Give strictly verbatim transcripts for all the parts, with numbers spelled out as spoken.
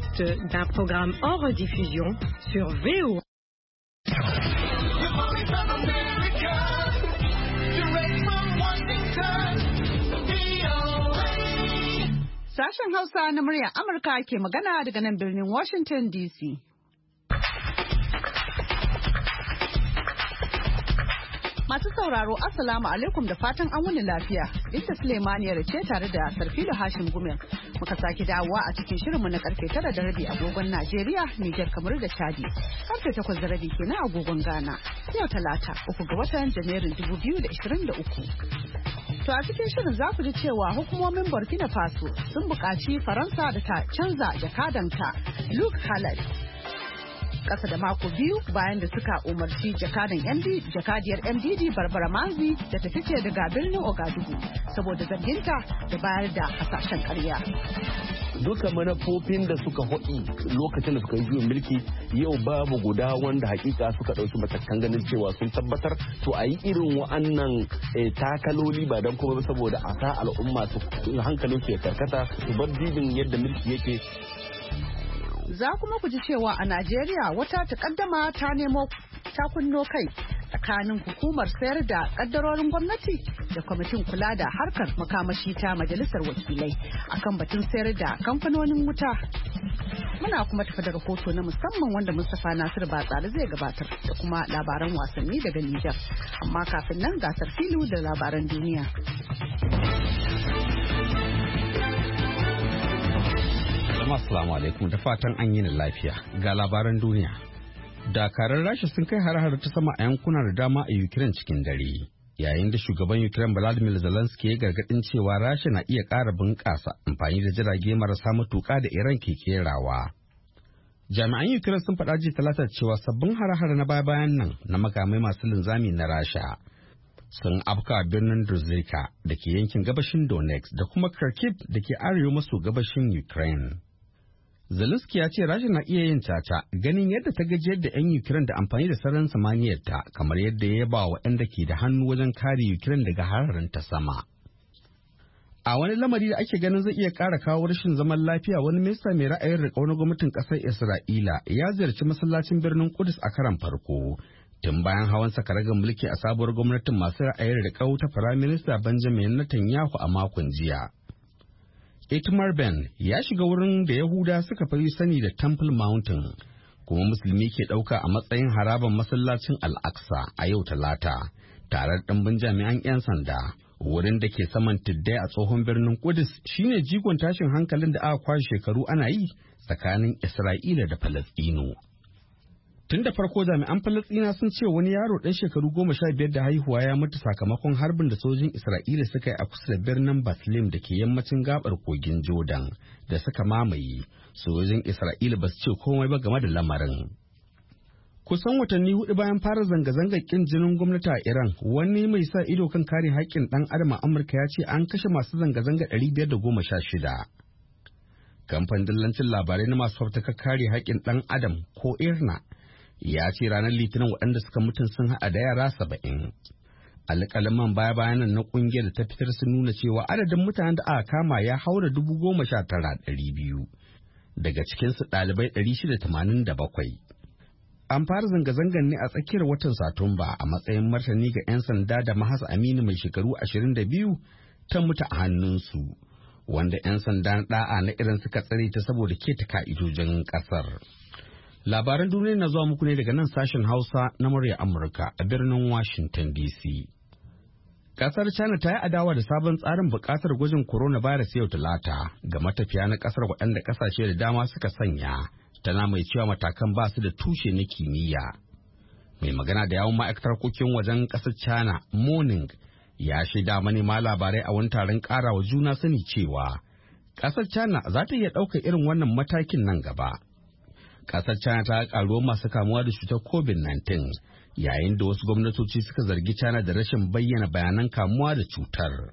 l'écoute d'un programme en rediffusion sur V O A. Sashen Hausa na muryar Amurka ke magana daga nan birnin Washington D C. Masu sauraro Assalamu alaikum da fatan an wuni lafiya. Binta Suleimaniyar ce tare da Sarfilo Hashim Gumel. Muka sake dawowa a cikin shirinmu na karfe tara da rabi agogon Najeriya, Nijar, Kamaru da Chadi. Karfe takwas da rabi kenan agogon Ghana. Yau Talata, uku ga watan Janairun dubu biyu da ashirin da uku. To a cikin shirin za ku ji cewa hukumomin Burkina Faso sun buƙaci Faransa da ta canza jakadanta Luke Halal. Ƙasa da mako biyu bayan da suka umarci jakadan M D jakadiyar M D D Barbara Manzi da ta fice daga birnin Ouagadougou saboda zarginta da bayar da hasashen ƙarya. Duka manufofin da suka haɗi lokacin da suka yi juyin mulki yau babu guda wanda hakika suka ɗauki matakan ganin cewa sun tabbatar to a yi irin wa'annan takaloli ba don kuma saboda a sa al'umma su hankalin su ya karkata su bar dibin yadda mulki yake. Za kuma ku ji cewa a Najeriya wata takaddama ta nemo ta kunno kai tsakanin hukumar sayar da kaddarorin gwamnati da kwamitin kula da harkar makamashi ta majalisar wakilai akan batun sayar da kamfanonin wuta. Muna kuma tafi da rahoto na musamman wanda Mustapha Nasir Batsari zai gabatar da kuma labaran wasanni daga Nijar. Amma kafin nan gasar filu da labaran duniya. Assalamu alaikum da fatan an yi lafiya ga labaran duniya. Dakarar Rasha sun kai har-har ta sama a yankuna da dama a Ukraine cikin dare, yayin da shugaban Ukraine Volodymyr Zelensky ya gargadin cewa Rasha na iya ƙara bunƙasa amfani da jirage marasa matuƙa da Iran ke kerawa. Jami'an Ukraine sun faɗa jiya Talata cewa sabbin har-har na baya-bayan nan na makamai masu linzami na Rasha sun afka birnin Druzhka da ke yankin gabashin Donetsk da kuma Kharkiv da ke arewa maso gabashin Ukraine. Zelensky ya ce Rasha na iya yin caca ganin yadda ta gajiyar da 'yan Ukraine da amfani da sararin samaniyarta kamar yadda ya ba wa 'yan da ke da hannu wajen kare Ukraine daga hararin ta sama. A wani lamari da ake ganin zai iya ƙara kawo rashin zaman lafiya, wani minista mai ra'ayin riƙau na gwamnatin ƙasar Isra'ila ya ziyarci masallacin birnin Kudus a karan farko tun bayan hawan sakaragar mulki a sabuwar gwamnatin masu ra'ayin riƙau ta Firaminista Benjamin Netanyahu a makon jiya. Itamar Ben ya shiga wurin da Yahuda suka fi sani da Temple Mountain, kuma musulmi ke ɗauka a matsayin harabar masallacin Al-Aqsa a yau Talata, tare da ɗimbin jami'an 'yan sanda. Wurin da ke saman tuddai a tsohon birnin Kudus shine jigon tashin hankalin da aka kwashe shekaru ana yi tsakanin Isra'ila da Falasɗinu. Tun da farko jami'an Falasɗina sun ce wani yaro ɗan shekaru goma sha biyar da haihuwa ya mutu sakamakon harbin da sojin Isra'ila suka yi a kusa da birnin Bethlehem da ke yammacin gabar kogin Jordan da suka mamaye. Sojin Isra'ila ba su ce komai ba game da lamarin. Kusan watanni hudu bayan fara zanga-zangar kin jinin gwamnati a Iran, wani mai sa ido kan kare haƙƙin ɗan adam a Amurka ya ce an kashe masu zanga-zanga ɗari biyar da goma sha shida. Kamfanin dillancin labarai na masu fafutukar kare haƙƙin ɗan adam ko IRNA ya ce ranar Litinin waɗanda suka mutum sun haɗa da yara saba'in. Alƙalaman baya-bayanan na ƙungiyar da ta fitar sun nuna cewa adadin mutanen da aka kama ya haura dubu goma sha tara ɗari biyu, daga cikinsu ɗalibai ɗari shida tamanin da bakwai. An fara zanga-zangar ne a tsakiyar watan Satumba a matsayin martani ga 'yan sanda da Mahasa Aminu mai shekaru ashirin da biyu ta mutu a hannunsu, wanda 'yan sanda na ɗa'a na irin suka tsare ta saboda keta ka'idojin ƙasar. Labaran duniya na zuwa muku ne daga nan sashen Hausa na murya Amurka a birnin Washington D C. Kasar China ta yi adawa da sabon tsarin buƙatar gwajin coronavirus yau Talata ga matafiya na ƙasar waɗanda ƙasashe da dama suka sanya, tana mai cewa matakan ba su da tushe na kimiyya. Mai magana da yawun ma'aikatar harkokin wajen ƙasar China, Morning, ya shaida manema labarai a wani taron ƙarawa juna sani cewa ƙasar China za ta iya ɗaukar irin wannan matakin nan gaba. Ƙasar China ta ƙaruwa masu kamuwa da cutar covid nineteen, yayin da wasu gwamnatoci suka zargi China da rashin bayyana bayanan kamuwa da cutar.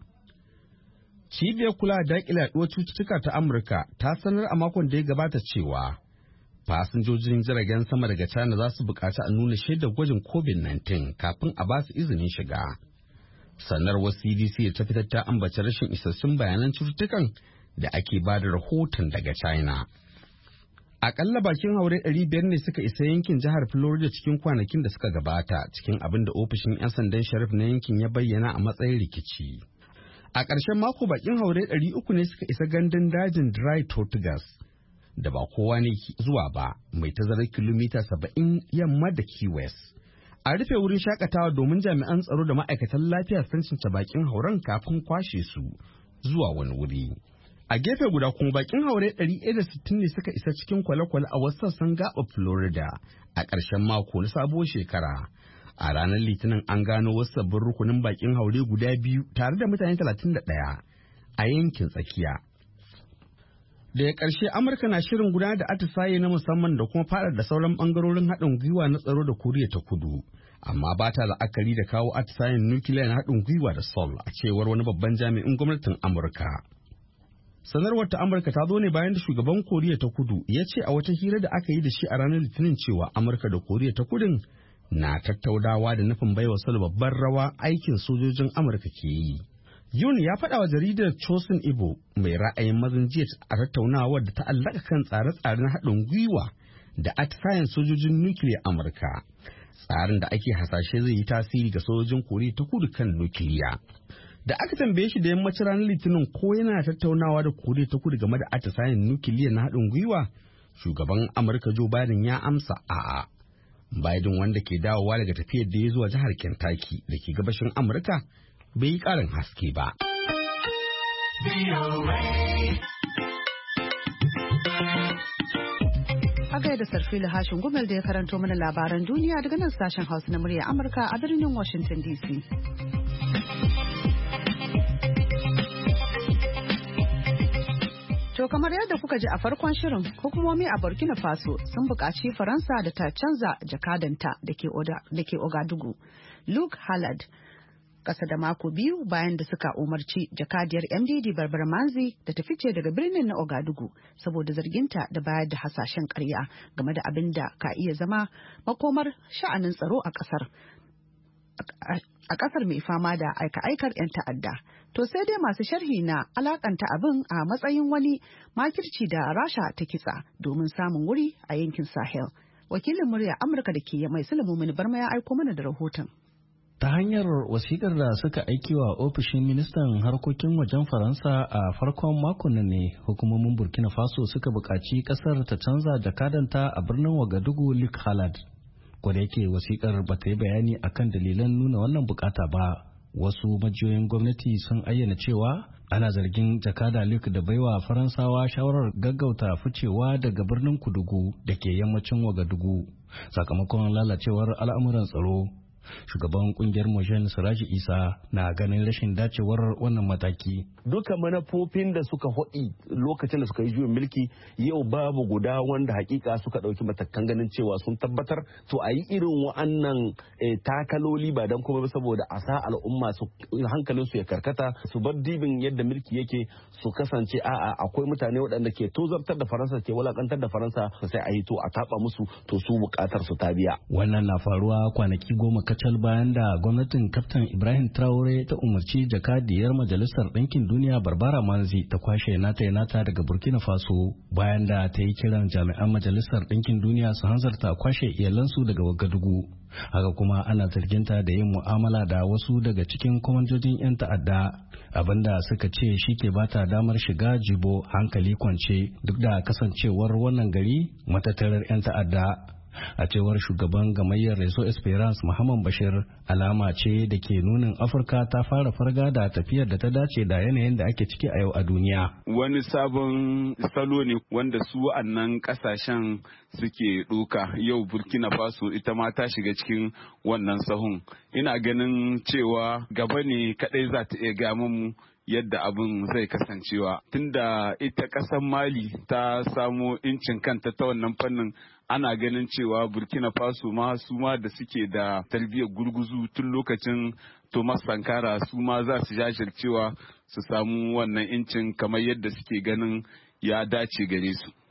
Cibiyar kula da daƙile yaɗuwar cututtuka ta Amurka ta sanar a makon da ya gabata cewa fasinjojin jiragen sama daga China za su buƙaci a nuna shaidar gwajin covid nineteen kafin a ba su izinin shiga. Sanarwar C D C ta fitar ta ambaci rashin isassun bayanan cututtukan da ake ba da rahoton daga China. Akalla bakin haure ɗari biyar ne suka isa yankin jihar Florida cikin kwanakin da suka gabata cikin abin da ofishin 'yan sandan sharif na yankin ya bayyana a matsayin rikici. A ƙarshen mako bakin haure ɗari uku ne suka isa gandun dajin Dry Tortugas da ba kowa ne zuwa ba mai tazarar kilomita saba'in yamma da Key West. A rufe wurin shakatawa domin jami'an tsaro da ma'aikatan lafiya sun cince bakin hauren kafin kwashe su zuwa wani wuri. A gefe guda kuma bakin haure ɗari ɗaya da sittin ne suka isa cikin kwale-kwale a wasu sassan gaɓar Florida a ƙarshen mako na sabuwar shekara. A ranar Litinin an gano wasu sabbin rukunin bakin haure guda biyu tare da mutane talatin da ɗaya a yankin tsakiya. Daga ƙarshe Amurka na shirin gudanar da atisaye na musamman da kuma faɗaɗa da sauran ɓangarorin haɗin gwiwa na tsaro da Koriya ta Kudu. Amma ba ta la'akari da kawo atisayen nukiliya na haɗin gwiwa da Seoul a cewar wani babban jami'in gwamnatin Amurka. Sanarwar ta Amurka ta zo ne bayan da shugaban Koriya ta Kudu ya ce a wata hira da aka yi da shi a ranar Litinin cewa Amurka da Koriya ta Kudun na tattaunawa da nufin baiwa Seoul babbar rawa aikin sojojin Amurka ke yi. Yun ya faɗa wa jaridar Chosun Ibo mai ra'ayin mazan jiya a tattaunawar da ta allaka kan tsare-tsaren haɗin gwiwa da atisayen sojojin nukiliya Amurka. Tsarin da ake hasashe zai yi tasiri ga sojojin Koriya ta Kudu kan nukiliya. Da aka tambaye shi da yammacin ranar Litinin ko yana tattaunawa da Koriya ta Kudu game da atisayen nukiliya na haɗin gwiwa, shugaban Amurka Joe Biden ya amsa a'a. Biden wanda ke dawowa daga tafiyar da ya zuwa jihar Kentucky da ke gabashin Amurka bai yi ƙarin haske ba. A gaida Sarfilu Hashin Gumel da ya karanto mana labaran duniya daga nan sashen Hausa na murya Amurka a birnin Washington D C. To kamar yadda kuka ji a farkon shirin, hukumomi a Burkina Faso sun buƙaci Faransa da ta canza jakadanta da ke Ogadugu, Luke Halad, ƙasa da mako biyu bayan da suka umarci jakadiyar M D D Barbara Manzi da ta fice daga birnin na Ogadugu saboda zarginta da bayar da hasashen ƙarya game da abin da ka iya zama makomar sha'anin tsaro a ƙasar. a kasar mai fama da aika-aikar 'yan ta'adda. To sai dai masu sharhi na alakanta abin a matsayin wani makirci da Rasha ta kitsa domin samun wuri a yankin Sahel. Wakilin murya Amurka da ke mai Sulaimu Mini Barma ya aiko mana da rahoton. Ta hanyar wasikar da suka aiki wa ofishin ministan harkokin wajen Faransa a farkon makon nan ne hukumomin Burkina Faso suka buƙaci ƙasar ta canza jakadanta a birnin Wagadugu Luke Halad. Kwada yake wasikar ba ta yi bayani akan dalilan nuna wannan bukata ba. Wasu majiyoyin gwamnati sun ayyana cewa ana zargin jakada Luke da baiwa Faransawa shawarar gaggauta ficewa daga birnin Kudugu da ke yammacin Wagadugu sakamakon lalacewar al'amuran tsaro. Shugaban kungiyar Mojen Siraji Isa na ganin rashin dacewar wannan mataki. Duka manufofin da suka hodi lokacin da suka yi juyin mulki yau babu guda wanda hakika suka dauki matakan ganin cewa sun tabbatar to a yi irin wa'annan takaloli ba don kuma saboda a sa al'umma su hankalin su ya karkata su bar dibin yadda mulki yake su kasance a'a akwai mutane waɗanda ke tozartar da Faransa ke walakantar da Faransa sai a yi to a taba musu to su bukatar su ta biya. Wannan na faruwa kwanaki goma kacal bayan da gwamnatin Kaftan Ibrahim Traore ta umarci jakadiyar Majalisar Ɗinkin Duniya Barbara Manzi ta kwashe nata ya nata daga Burkina Faso bayan da ta yi kiran jami'an Majalisar Ɗinkin Duniya su hanzarta kwashe iyalansu daga Wagadugu. Haka kuma ana zarginta da yin mu'amala da wasu daga cikin kwamandojin 'yan ta'adda abinda suka ce shi ke bata damar shiga jibo hankali kwance duk da kasancewar wannan gari matattarar 'yan ta'adda. A cewar shugaban gamayyar Reso Esperance Muhammad Bashir, alama ce da ke nunin Afirka ta fara farga da tafiyar da ta dace da yanayin da ake ciki a yau a duniya. Wani sabon salo ne wanda su wa'annan kasashen suke ɗoka. Yau Burkina Faso ita ma ta shiga cikin wannan sahun. Ina ganin cewa gaba ne kadai za ta iya gama mu yadda abin zai kasancewa. Tunda ita ƙasar Mali ta samo incin kanta ta wannan fannin, ana ganin cewa Burkina Faso ma su ma da suke da tarbiyyar gurguzu tun lokacin Thomas Sankara su ma za su jajircewa su samu wannan incin kamar yadda suke ganin ya dace gare su.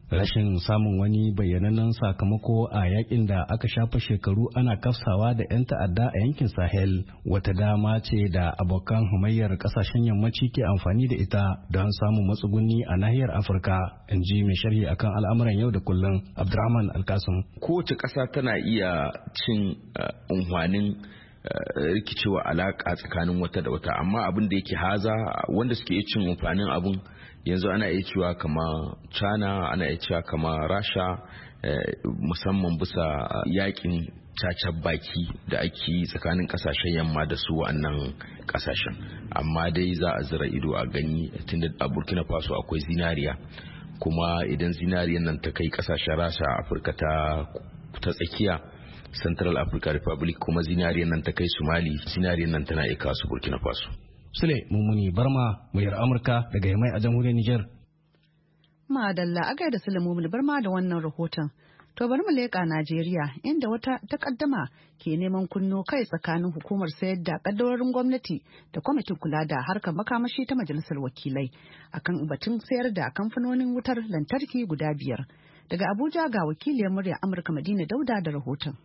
rashin samun wani bayyanannen sakamako a yakin da aka shafa shekaru ana kafsawa da 'yan ta'adda a yankin Sahel wata dama ce da abokan hamayyar kasashen yammaci ke amfani da ita don samun matsuguni a nahiyar Afirka, in ji mai sharhi akan al'amuran yau da kullum Abdurrahman Alkasim. Kowace ƙasa tana iya cin unhwanin rikicewa alaƙa tsakanin wata da wata, amma abin da yake haza wanda suke iya cin amfanin abun yanzu ana iya cewa kama China, ana iya cewa kama Rasha, musamman bisa yakin cacar baki da ake tsakanin kasashen yamma da su wa'annan kasashen. Amma dai za a zira ido a gani tunda a Burkina Faso akwai zinariya, kuma idan zinariyan nan ta kai kasashen Rasha a Afirka ta tsakiya, Central African Republic, kuma zinariyan nan ta kai Somali, zinariyan nan tana iya su Burkina Faso. Sule Mummuni Barma, muryar Amurka daga Yamai a jamhuriyar Nijar. Madalla a gaida Sule Mummuni Barma da wannan rahoton. To bari mu leƙa Najeriya, inda wata takaddama ke neman kunno kai tsakanin hukumar sayar da kaddarorin gwamnati da kwamitin kula da harkar makamashi ta majalisar wakilai akan batun sayar da kamfanonin wutar lantarki guda biyar. Daga Abuja ga wakiliyar murya Amurka Madina Dauda da rahoton.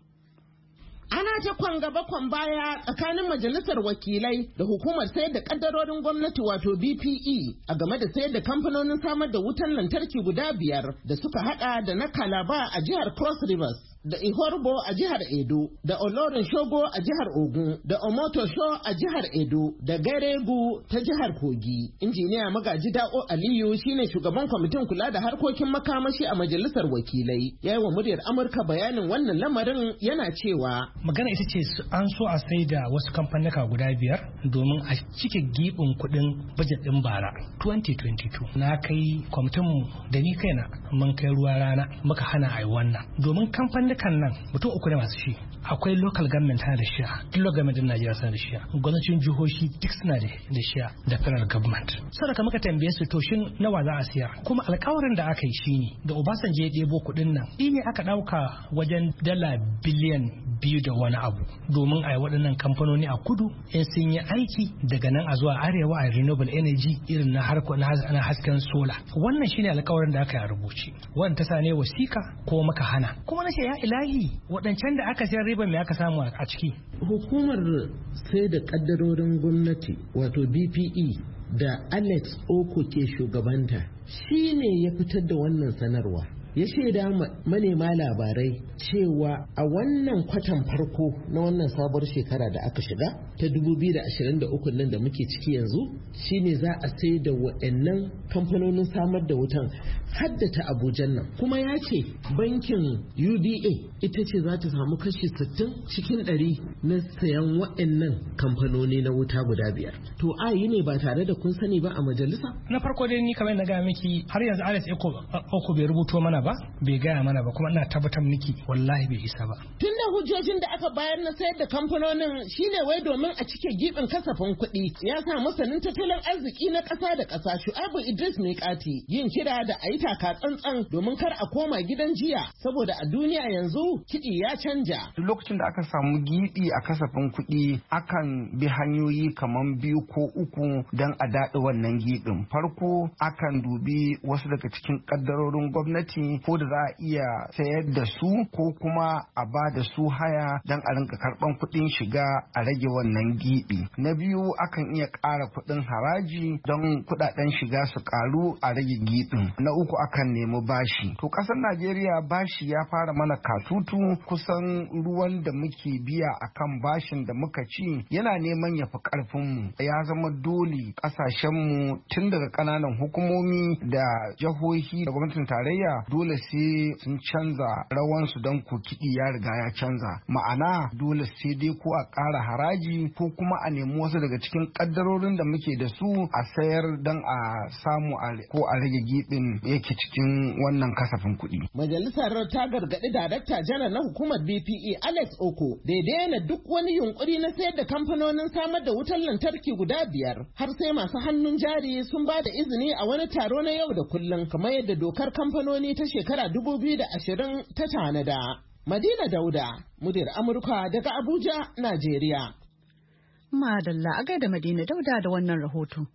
Ana ta kwan gaba kwan baya tsakanin majalisar wakilai da hukumar sayar da kaddarorin gwamnati wato B P E a game da sayar da kamfanonin samar da wutan lantarki guda biyar da suka hada da na Calabar a jihar Cross Rivers, da Ihorbo a jihar Edo, da Olorin Shogo a jihar Ogun, da Omotosho a jihar Edo, da Garegu ta jihar Kogi. Injiniya Magaji Da'o Aliyu shine shugaban kwamitin kula da harkokin makamashi a majalisar wakilai. Ya yi wa muryar Amurka bayanin wannan lamarin yana cewa. Magana ita ce an so a sai da wasu kamfanika guda biyar domin a cike gibin kuɗin bajet ɗin bara twenty twenty-two. Na kai kwamitinmu da ni kaina mun kai ruwa rana muka hana a yi wannan. Domin kamfanin kan nan mutum uku ne masu shi, akwai local government tana da shiya, duk local government din Najeriya suna da shiya, gwamnatin jihohi duk suna da shiya da federal government. Saboda muka tambaye su to shin nawa za a siya, kuma alƙawarin da aka yi shine da Obasanjo ya ɗebo kuɗin nan shi ne aka ɗauka wajen dala biliyan biyu da wani abu domin a yi waɗannan kamfanoni a kudu in sun yi aiki daga nan a zuwa arewa a renewable energy irin na harko na hasken sola. Wannan shine alƙawarin da aka yi a rubuce, wannan ta sa ne wasika ko maka hana, kuma na ce ya ilahi waɗancan da aka sayar riba me aka samu a ciki. Hukumar sai da kaddarorin gwamnati wato B P E da Alex Oko ke shugabanta shi ne ya fitar da wannan sanarwa. Ya shaida manema labarai cewa a wannan kwatan farko na wannan sabuwar shekara da aka shiga ta dubu biyu da ashirin da uku nan da muke ciki yanzu shine za a sai da waɗannan kamfanonin samar da wutan haddata Abujan nan, kuma ya ce bankin U B A ita ce za ta samu kashi sittin cikin ɗari na sayan waɗannan kamfanoni na wuta guda biyar. To a yi ne ba tare da kun sani ba a majalisa? Na farko dai ni kamar na gaya miki har yanzu Alex Oko bai rubuto mana ba, bai gaya mana ba, kuma ina tabbatar miki wallahi bai isa ba. Tun da hujjojin da aka bayar na sayar da kamfanonin shine wai domin a cike gibin kasafin kuɗi, ya sa masanin tattalin arziki na ƙasa da ƙasa Shu'aibu Idris Mikati yin kira da a yi taka tsantsan domin kar a koma gidan jiya, saboda a duniya yanzu kiɗi ya canja. Duk lokacin da aka samu gibi a kasafin kuɗi akan bi hanyoyi kamar biyu ko uku don a daɗe wannan gibin. Farko akan dubi wasu daga cikin ƙaddarorin gwamnati ko da za a iya sayar da su ko kuma a ba da su haya don a rinka karban kuɗin shiga a rage wannan gibi. Na biyu akan iya ƙara kuɗin haraji don kuɗaɗen shiga su ƙaru a rage gibin. Na uku akan nemi bashi. To ƙasar Najeriya bashi ya fara mana katutu, kusan ruwan da muke biya akan bashin da muka ci yana neman ya fi ƙarfinmu. Ya zama dole ƙasashenmu tun daga ƙananan hukumomi da jihohi da gwamnatin tarayya dole sai sun canza rawansu don ko kiɗi ya riga ya canza. Ma'ana dole sai dai ko a ƙara haraji ko kuma a nemi wasu daga cikin ƙaddarorin da muke da su a sayar don a samu ko a rage giɓin yake cikin wannan kasafin kuɗi. Majalisar ta gargaɗi darakta janar na hukumar B P E Alex Oko da ya daina duk wani yunkuri na sayar da kamfanonin samar da wutar lantarki guda biyar har sai masu hannun jari sun ba da izini a wani taro na yau da kullum kamar yadda dokar kamfanoni ta shekara dubu biyu da ashirin ta tanada. Madina Dauda, muryar Amurka daga Abuja, Najeriya. Madalla a gaida Madina Dauda da wannan rahoto.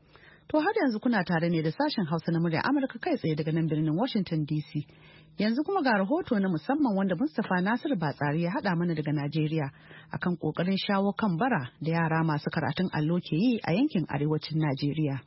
To har yanzu kuna tare ne da sashen Hausa na murya Amurka kai tsaye daga nan birnin Washington D C. Yanzu kuma ga rahoto na musamman wanda Mustapha Nasiru Batsari ya haɗa mana daga Najeriya akan ƙoƙarin shawo kan bara da yara masu karatun allo ke yi a yankin arewacin Najeriya.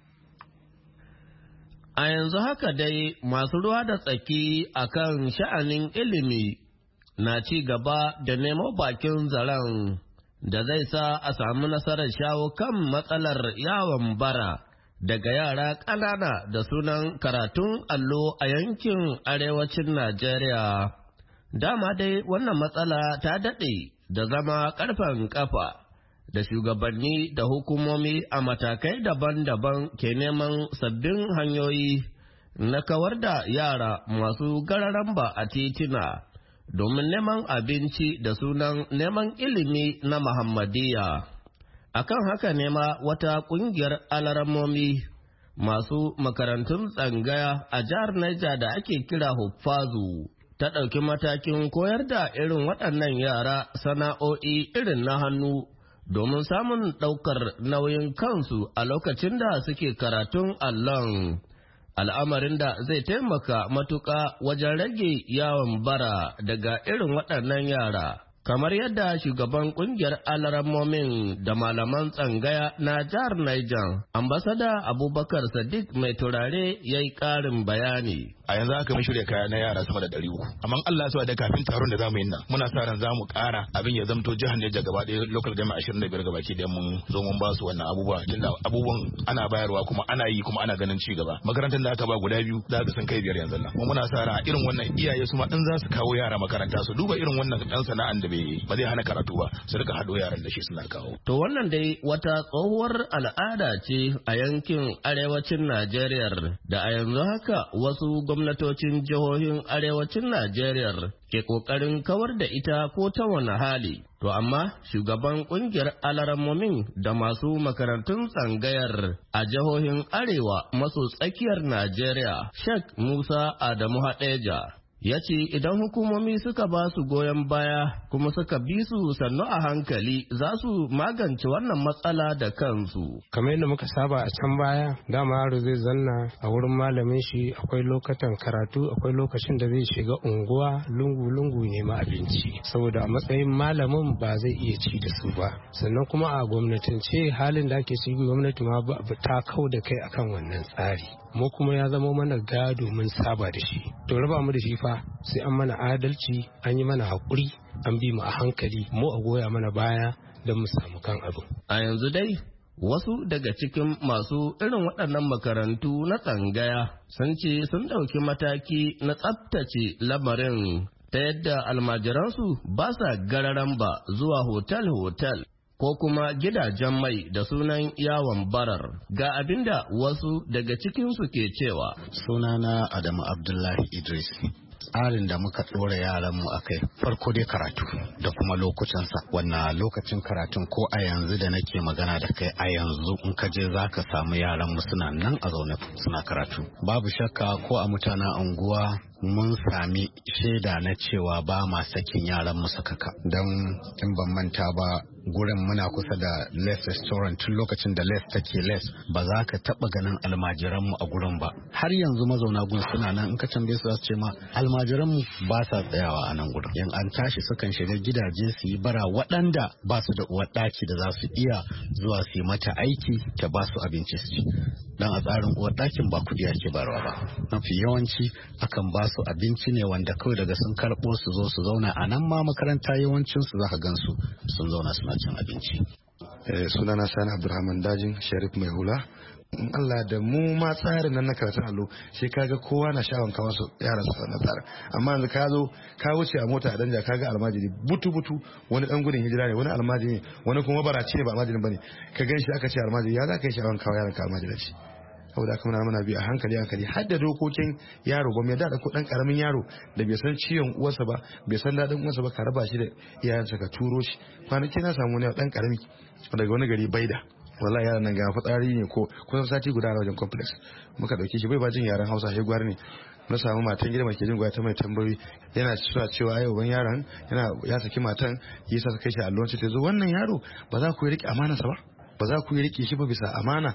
A yanzu haka dai masu ruwa da tsaki akan sha'anin ilimi na ci gaba da nemo bakin zaren da zai sa a samu nasarar shawo kan matsalar yawon bara daga yara ƙanana da sunan karatun allo a yankin arewacin Najeriya. Dama dai wannan matsala ta daɗe da zama ƙarfen ƙafa da shugabanni da hukumomi a matakai daban-daban ke neman sabbin hanyoyi na kawar da yara masu gararamba a titina domin neman abinci da sunan neman ilimi na Muhammadiyya. Akan haka ne ma wata ƙungiyar alaramomi masu makarantun tsangaya a jihar Niger da ake kira Huffazu ta ɗauki matakin koyar da irin waɗannan yara sana'o'i irin na hannu domin samun ɗaukar nauyin kansu a lokacin da suke karatun allon. Al'amarin da zai taimaka matuƙa wajen rage yawon bara daga irin waɗannan yara. Kamar yadda shugaban kungiyar alaramomin da malaman tsangaya na jihar Niger, ambasada Abubakar Sadiq mai turare ya yi ƙarin bayani. A yanzu aka mun shirya kaya na yara sama da ɗari uku. Amma Allah ya da kafin taron da zamu yi nan, muna sa ran zamu ƙara abin ya zamto jihar Niger gaba ɗaya local government ashirin da biyar gaba ki da mun zo mun ba su wannan abubuwa. Tunda abubuwan ana bayarwa kuma ana yi kuma ana ganin ci gaba. Makarantar da aka ba guda biyu za ka san kai biyar yanzu nan. Kuma muna sa ran irin wannan iyaye su ma in za su kawo yara makaranta su duba irin wannan ɗan sana'an da bai ba zai hana karatu ba su rika haɗo yaran da shi suna kawo. To wannan dai wata tsohuwar al'ada ce a yankin arewacin Najeriya da a yanzu haka wasu gwamnatocin jihohin arewacin Najeriya ke ƙoƙarin kawar da ita ko ta wani hali. To amma shugaban ƙungiyar alaramomin da masu makarantun tsangayar a jihohin arewa maso tsakiyar Najeriya, Sheikh Musa Adamu Hadeja, ya ce idan hukumomi suka ba su goyon baya kuma suka bi su sannu a hankali za su magance wannan matsala da kansu. Kamar yadda muka saba a can baya, dama yaro zai zanna a wurin malamin shi, akwai lokacin karatu, akwai lokacin da zai shiga unguwa lungu-lungu nema abinci, saboda a matsayin malamin ba zai iya ci da su ba. Sannan kuma a gwamnatance halin da ake ciki, gwamnati ma ta kau da kai akan wannan tsari. Mu kuma ya zama mana gado mun saba da shi. To raba mu da shi fa sai an mana adalci, an yi mana haƙuri, an bi mu a hankali, mu a goya mana baya don mu samu kan abu. A yanzu dai wasu daga cikin masu irin waɗannan makarantu na tsangaya sun ce sun ɗauki mataki na tsaftace lamarin ta yadda almajiransu ba sa gararan ba zuwa hotel-hotel ko kuma gidajen mai da sunan yawon barar. Ga abinda wasu daga cikinsu ke cewa. Sunana Adamu Abdullahi Idris. Tsarin da muka ɗora yaranmu a kai farko dai karatu da kuma lokutansa. Wannan lokacin karatun ko a yanzu da nake magana da kai a yanzu in ka je za ka samu yaranmu suna nan a zaune suna karatu. Babu shakka ko a mutanen unguwa mun sami shaida na cewa ba ma sakin yaran mu sakaka. Don in ban manta ba gurin muna kusa da Les Restaurant tun lokacin da Les take Les ba za ka taba ganin almajiran mu a gurin ba. Har yanzu mazauna gun suna nan in ka tambaye su za su ce ma almajiran mu ba sa tsayawa a nan gurin. Yan an tashi sukan shiga gidaje su yi bara waɗanda ba su da uwar ɗaki da za su iya zuwa su yi mata aiki ta ba su abinci su ci. Dan a tsarin uwar ɗakin ba kudi ake barwa ba. Mafi yawanci akan ba su abinci ne wanda kawai daga sun karɓo su zo su zauna a nan ma makaranta yawancin su zaka gan su sun zauna suna cin abinci. Eh, sunana Sani Abdulrahman Dajin Sharif Mai Hula. In Allah da mu ma tsarin nan na karatun allo sai kaga kowa na sha'awan kawo su yaran su na tsara, amma yanzu ka zo ka wuce a mota a danja kaga almajiri butu butu, wani dan gudun hijira ne, wani almajiri ne, wani kuma barace ne ba almajirin bane, ka gan shi aka ce almajiri, ya za ka yi sha'awan kawo yaran ka almajiranci. saboda kuma na muna bi a hankali hankali har da dokokin yaro ba mai da ko dan karamin yaro da bai san ciwon uwarsa ba bai san dadin uwarsa ba ka raba shi da iyayensa ka turo shi. Kwanaki na samu wani dan karami daga wani gari Baida, wallahi yaran nan ga fitsari ne ko kusan sati guda a wajen complex, muka dauke shi bai ba jin yaran Hausa sai gwar ne. Na samu matan gida mai ke jin gwaya ta mai tambayoyi, yana cewa cewa ai uban yaron yana ya saki matan yasa kai shi allon ta zo wannan yaro ba za ku yi rike amana sa ba ba za ku yi rike shi ba bisa amana.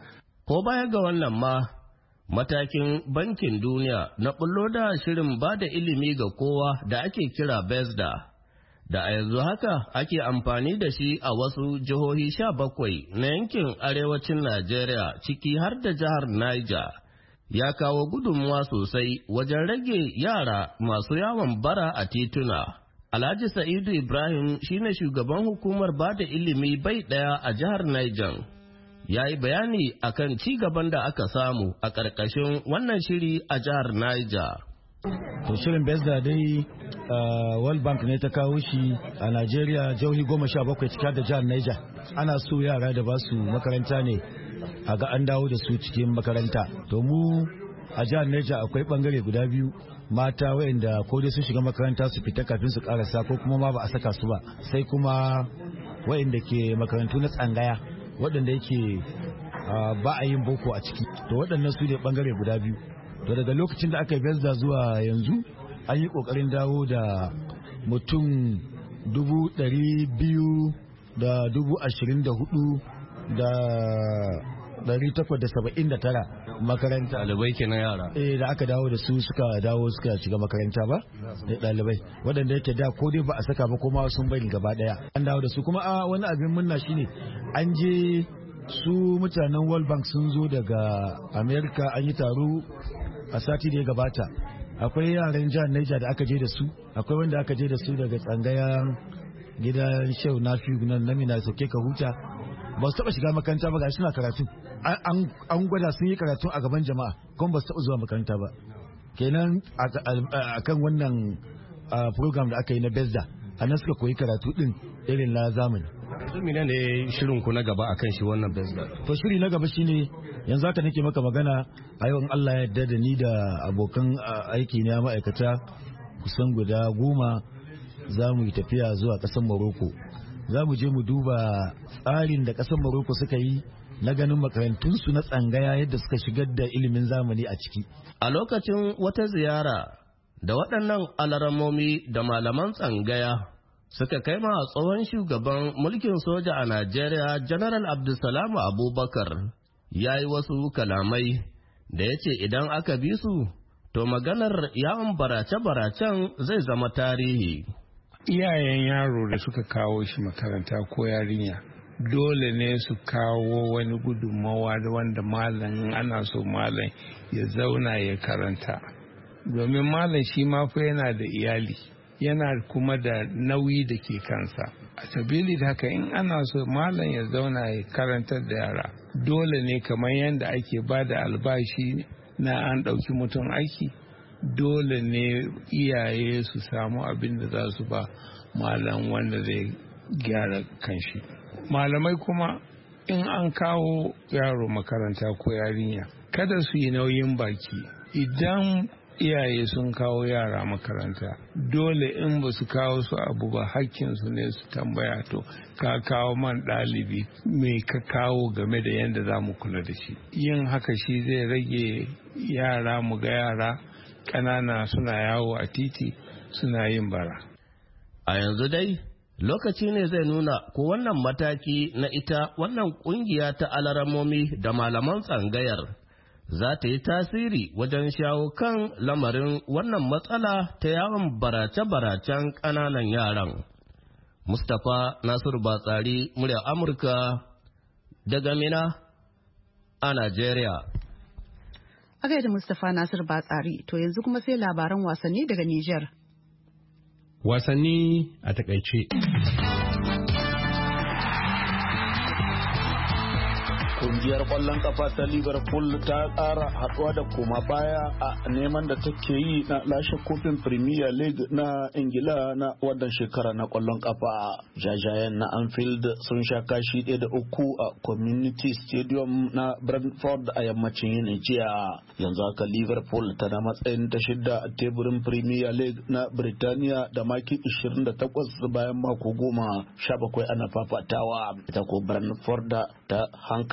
Ko baya ga wannan ma, matakin bankin duniya na bullo da shirin ba da ilimi ga kowa da ake kira BESDA, da a yanzu haka ake amfani da shi a wasu jihohi sha bakwai na yankin arewacin Najeriya ciki har da jihar Niger, ya kawo gudunmuwa sosai wajen rage yara masu yawon bara a tituna. Alhaji Sa'idu Ibrahim shine shugaban hukumar ba da ilimi bai ɗaya a jihar Niger. Ya yi bayani akan ci gaban da aka samu a ƙarƙashin wannan shiri a jihar Niger. To shirin BESDA dai uh, World Bank ne ta kawo shi a Najeriya jihohi goma sha bakwai cikin da jihar Niger. Ana so yara da ba su makaranta ne a ga an dawo da su cikin makaranta. To mu a jihar Niger akwai bangare guda biyu, mata waɗanda ko dai sun shiga makaranta su fita kafin su karasa ko kuma ma ba a saka su ba, sai kuma waɗanda ke makarantu na tsangaya waɗanda yake ba a yin boko a ciki. To waɗannan su ne bangare guda biyu. To daga lokacin da aka yi BESDA zuwa yanzu an yi ƙoƙarin dawo da mutum dubu ɗari biyu da dubu ashirin da hudu da ɗari takwas da saba'in da tara makaranta. Ɗalibai kenan yara. Eh da aka dawo da su suka dawo suka shiga makaranta ba da ɗalibai waɗanda yake da ko dai ba a saka ba kuma sun bari gaba ɗaya. An dawo da su kuma a wani abin murna shine an je su mutanen World Bank sun zo daga America an yi taro a sati da ya gabata. Akwai yaran jihar Niger da aka je da su, akwai wanda aka je da su daga tsangayan gidan Shehu Nafiu nan Namina Sauke ka huta. Ba su taba shiga makaranta ba ga suna karatu. An gwada sun yi karatu a gaban jama'a kuma ba su taba zuwa makaranta ba. Kenan akan wannan program da aka yi na BESDA a nan suka koyi karatu din irin na zamani. Mene ne shirin ku na gaba akan shi wannan BESDA? To shiri na gaba shine yanzu haka nake maka magana a yau in Allah ya yarda da ni da abokan aiki na ma'aikata kusan guda goma za mu yi tafiya zuwa ƙasar Morocco. Za mu je mu duba tsarin da ƙasar Morocco suka yi na ganin makarantunsu na tsangaya yadda suka shigar da ilimin zamani a ciki. A lokacin wata ziyara da waɗannan alaramomi da malaman tsangaya suka kai ma tsohon shugaban mulkin soja a Najeriya General Abdulsalam Abubakar ya yi wasu kalamai da ya ce idan aka bi su to maganar yawon barace-baracen zai zama tarihi. Iyayen yaro da suka kawo shi makaranta ko yarinya dole ne su kawo wani gudunmawa da wanda malam ana so malam ya zauna ya karanta, domin malam shi ma fa yana da iyali yana kuma da nauyi da ke kansa. A sabili da haka in ana so malam ya zauna ya karantar da yara dole ne kamar yadda ake ba da albashi na an ɗauki mutum aiki, dole ne iyaye su samu abin da za su ba malam wanda zai gyara kanshi. Malamai kuma in an kawo yaro makaranta ko yarinya kada su yi nauyin baki. Idan iyaye sun kawo yara makaranta dole in ba su kawo su abu ba hakkinsu ne su tambaya, to ka kawo man ɗalibi me ka kawo game da yadda za mu kula da shi. Yin haka shi zai rage yara mu ga yara ƙanana suna yawo a titi suna yin bara. A yanzu dai lokaci ne zai nuna ko wannan mataki na ita wannan kungiya ta alaramomi da malaman tsangayar za ta yi tasiri wajen shawo kan lamarin wannan matsala ta yawon barace-baracen ƙananan yaran. Mustapha Nasiru Batsari, murya Amurka daga Mina a Najeriya. A gaida Mustapha Nasiru Batsari, to yanzu kuma sai labaran wasanni daga Nijar. Wasanni a takaice. Kungiyar kwallon kafa ta Liverpool ta ƙara haɗuwa da koma baya a neman da take yi na lashe kofin Premier League na Ingila na wannan shekara na kwallon kafa. Jajayen na Anfield sun sha kashi ɗaya da uku a Community Stadium na Brentford a yammacin yin jiya. Yanzu haka Liverpool tana matsayin ta shidda a teburin Premier League na Birtaniya da maki ishirin da takwas bayan mako goma sha bakwai ana fafatawa. Ita ko Brentford ta hankaɗe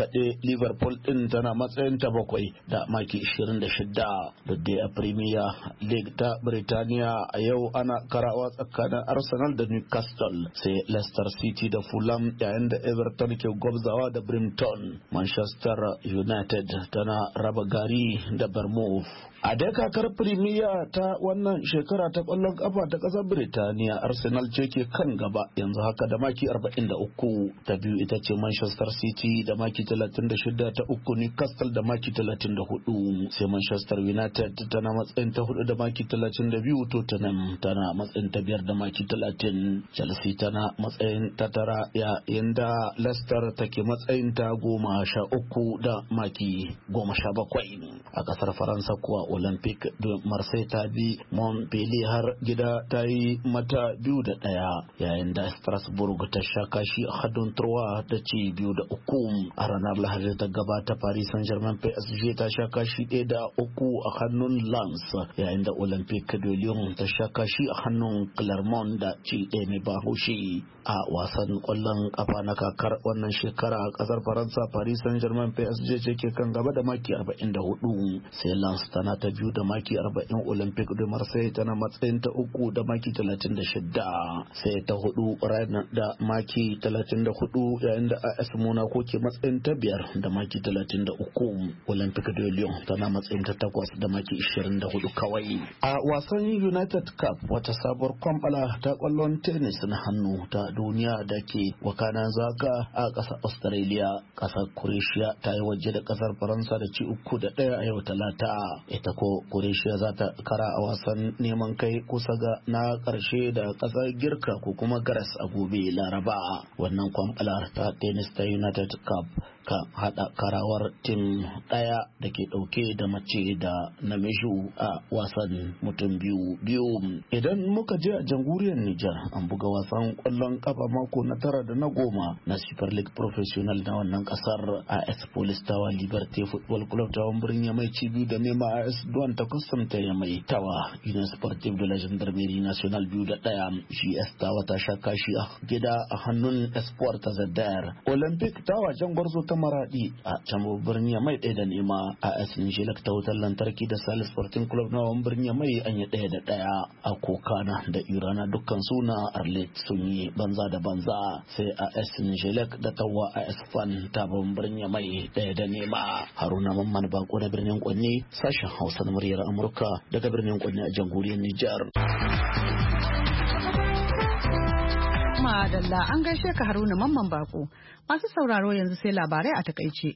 Liverpool din tana matsayin ta bakwai da maki ishirin da shida. Da dai a Premier League ta Birtaniya a yau ana karawa tsakanin Arsenal da Newcastle, sai Leicester City da Fulham, yayin da Everton ke gwabzawa da Brighton. Manchester United tana raba gari da Bournemouth. A dai kakar Premier ta wannan shekara ta kwallon kafa ta kasar Birtaniya, Arsenal ce ke kan gaba yanzu haka da maki arba'in da uku. Ta biyu ita ce Manchester City da maki talatin da shida, ta uku Newcastle da maki talatin da hudu. Sai Manchester United tana matsayin ta hudu da maki talatin da biyu, Tottenham tana matsayin ta biyar da maki talatin. Chelsea tana matsayin ta tara, yayin da Leicester take matsayin ta goma sha uku da maki goma sha bakwai. A kasar Faransa kuwa Olympique de Marseille ta bi Montpellier har gida ta yi mata biyu da ɗaya, yayin da Strasbourg ta sha kashi a hannun Troyes da ci biyu da uku. A ranar Lahadi ta gabata Paris Saint-Germain P S G ta sha kashi ɗaya da uku a hannun Lens, yayin da Olympique de Lyon ta sha kashi a hannun Clermont da ci ɗaya mai ban haushi. A wasan ƙwallon kafa na kakar wannan shekara a ƙasar Faransa, Paris Saint-Germain P S G ce ke kan gaba da maki arba'in da hudu, sai Lens tana ta biyu da maki arba'in. Olympique de Marseille tana matsayin ta uku da maki talatin da shida, sai ta hudu Rennes da maki talatin da hudu, yayin da A S Monaco ke matsayin ta biyar da maki talatin da uku. Olympique de Lyon tana matsayin ta takwas da maki ishirin da hudu kawai. A wasan United Cup, wata sabuwar kwambala ta kwallon tennis na hannu ta duniya da ke wakana zaga a ƙasar Australia, ƙasar Croatia ta yi waje da ƙasar Faransa da ci uku da ɗaya a yau Talata. Ita ko Croatia za ta kara a wasan neman kai kusa ga na ƙarshe da ƙasar Girka ko kuma Garas a gobe Laraba. Wannan kwamfalar ta tennis ta United Cup kan hada karawar tim daya da ke dauke da mace da namiji a wasan mutum biyu biyu. Idan muka je a jamhuriyar Nijar, an buga wasan kwallon kafa mako na tara da na goma na Super League Professional na wannan kasar. A S Police Tawa Liberty Football Club ta birnin Yamai ci biyu da nema A S Duan ta Custom ta Yamai. Tawa Union Sportive de la Gendarmerie National biyu da daya. G S Tawa ta sha kashi a gida a hannun Espoir ta Zadar. Olympic Tawa Jangwarzo ta Maradi a can birnin Yamai ɗaya da nema. A S Nijilak ta wutar lantarki da Salis Sporting Club na birnin Yamai an yi ɗaya da ɗaya. A Kokana da Irana dukkan suna Arlet sun yi banza da banza, sai A S Nijilak da Tawa A S Fan ta birnin Yamai ɗaya da nema. Haruna Mamman Bako da birnin Kwanne, sashen Hausa na muryar Amurka daga birnin Kwanne a jamhuriyar Nijar. Madalla an gaishe ka Haruna Mamman Bako. Masu sauraro yanzu sai labarai a takaice.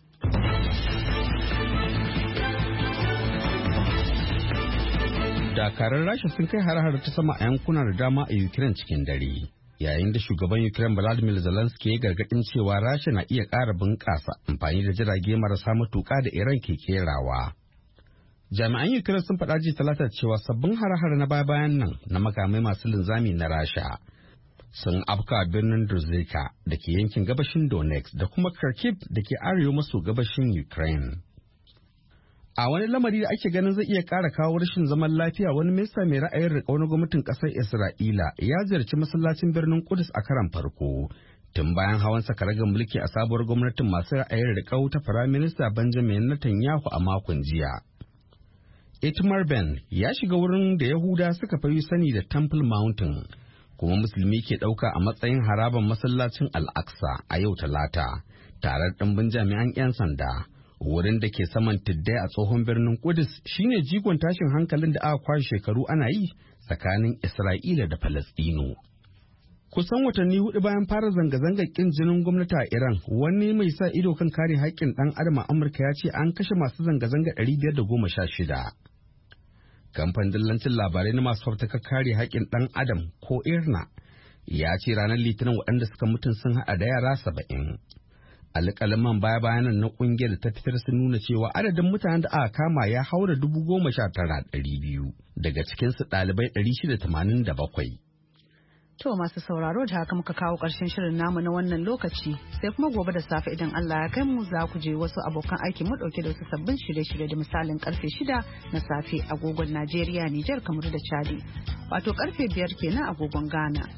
Dakarar Rasha sun kai har-har ta sama a yankuna da dama a Ukraine cikin dare, yayin da shugaban Ukraine Volodymyr Zelensky ya gargadin cewa Rasha na iya ƙara bunƙasa amfani da jirage marasa matuƙa da Iran ke kerawa. Jami'an Ukraine sun faɗa jiya Talata cewa sabbin har-har na baya-bayan nan na makamai masu linzami na Rasha sun afka birnin Druzhka da ke yankin gabashin Donetsk da kuma Kharkiv da ke arewa maso gabashin Ukraine. A wani lamari da ake ganin zai iya ƙara kawo rashin zaman lafiya, wani minista mai ra'ayin riƙau na gwamnatin ƙasar Isra'ila ya ziyarci masallacin birnin Kudus a karan farko tun bayan hawan sakaragar mulki a sabuwar gwamnatin masu ra'ayin riƙau ta Firaminista Benjamin Netanyahu a makon jiya. Itamar Ben ya shiga wurin da Yahuda suka fi sani da Temple Mountain, kuma musulmi ke ɗauka a matsayin harabar masallacin Al-Aqsa a yau Talata, tare da ɗimbin jami'an 'yan sanda. Wurin da ke saman tuddai a tsohon birnin Kudus shine jigon tashin hankalin da aka kwashe shekaru ana yi tsakanin Isra'ila da Falasɗinu. Kusan watanni hudu bayan fara zanga-zangar kin jinin gwamnati a Iran, wani mai sa ido kan kare haƙƙin ɗan adam a Amurka ya ce an kashe masu zanga-zanga ɗari biyar da goma sha shida. Kamfanin dillancin labarai na masu fafutukar kare haƙƙin ɗan adam ko IRNA ya ce ranar Litinin waɗanda suka mutu sun haɗa da yara saba'in. Alƙalaman baya-bayanan na ƙungiyar da ta fitar sun nuna cewa adadin mutanen da aka kama ya haura dubu goma sha tara ɗari biyu, daga cikinsu ɗalibai ɗari shida tamanin da bakwai. To masu sauraro da haka muka kawo ƙarshen shirin namu na wannan lokaci, sai kuma gobe da safe idan Allah ya kai mu za ku je wasu abokan aiki mu ɗauke da wasu sabbin shirye-shirye da misalin karfe shida na safe agogon Najeriya, Nijar, kamar da Chadi, wato karfe biyar kenan agogon Ghana.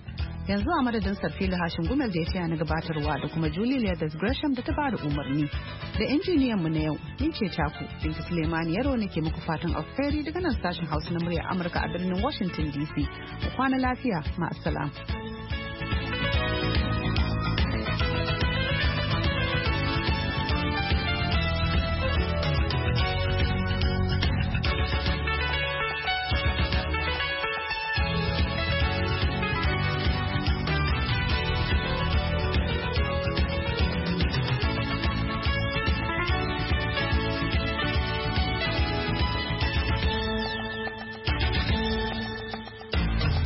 Yanzu a madadin Sarfili Hashin Gumel da ya taya na gabatarwa da kuma Julie Leathers Gresham da ta bada umarni. Da injiniyan mu na yau, ni ce taku, Binta Suleiman Yaro ne ke muku fatan alheri daga nan sashen Hausa na murya Amurka a birnin Washington D C. Ku kwana lafiya, ma'assalam.